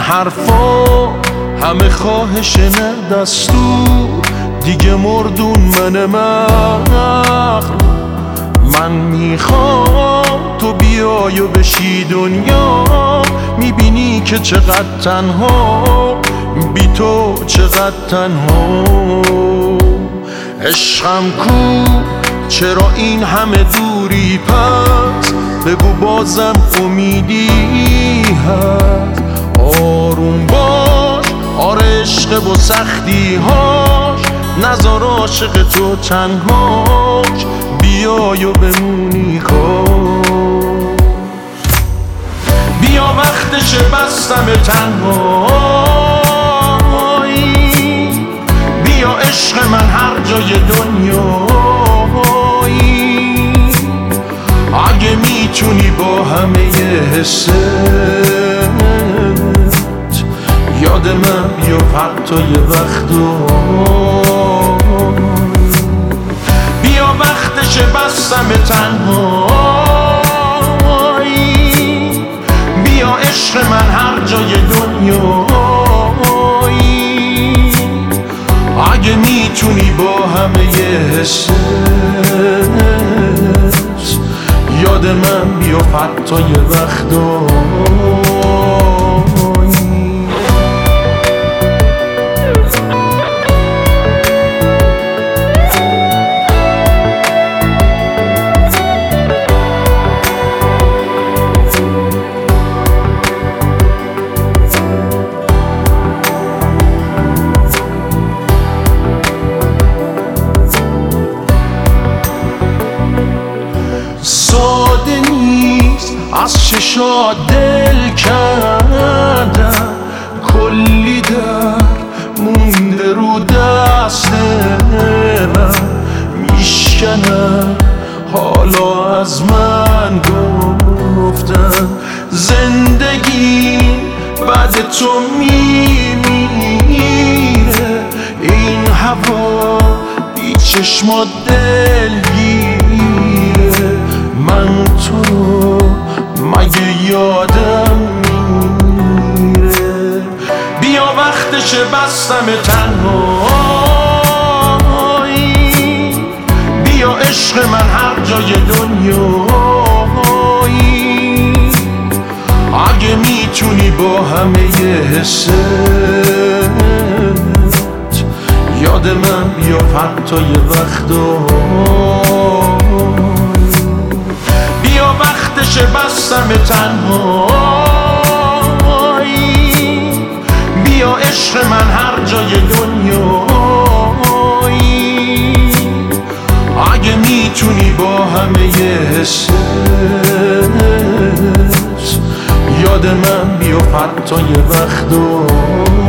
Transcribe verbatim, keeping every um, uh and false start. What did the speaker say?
حرفا همه خواهش نه دستور، دیگه مردون من مغرور. من میخوام تو بیای و بشی دنیا، میبینی که چقدر تنها، بی تو چقدر تنها. عشقم کو چرا این همه دوری، پس بگو بازم امیدی هست. آروم باش آره عشق و سختی هاش، نذار عاشق تو تنهاش، بیای و بمونی کاش. بیا وقتشه بستم تنهایی، بیا عشق من هر جای دنیایی. اگه میتونی با همه حست یاد من بیا حتی یه وقتا. بیا وقتشه بستم تنهایی، بیا عشق من هر جای دنیایی. اگه میتونی با همه حست یاد من بیا حتی یه وقتا. ساده نیست از چشات دل کردم، کلی در مونده رو دست من، میشکنم حالا از من گفتن. زندگی بعد تو میمیره، این هوا بی چشمات دلگیره. من تو رو مگه یادم میره؟ بیا وقتشه بستم تنهایی، بیا عشق من هر جای دنیایی. اگه میتونی با همه حست یاد من بیا حتی یه وقتا. بیا وقتشه بستم تنهایی، بیا عشق من هر جای دنیایی. اگه میتونی با همه حست یاد من بیا حتی یه وقتا.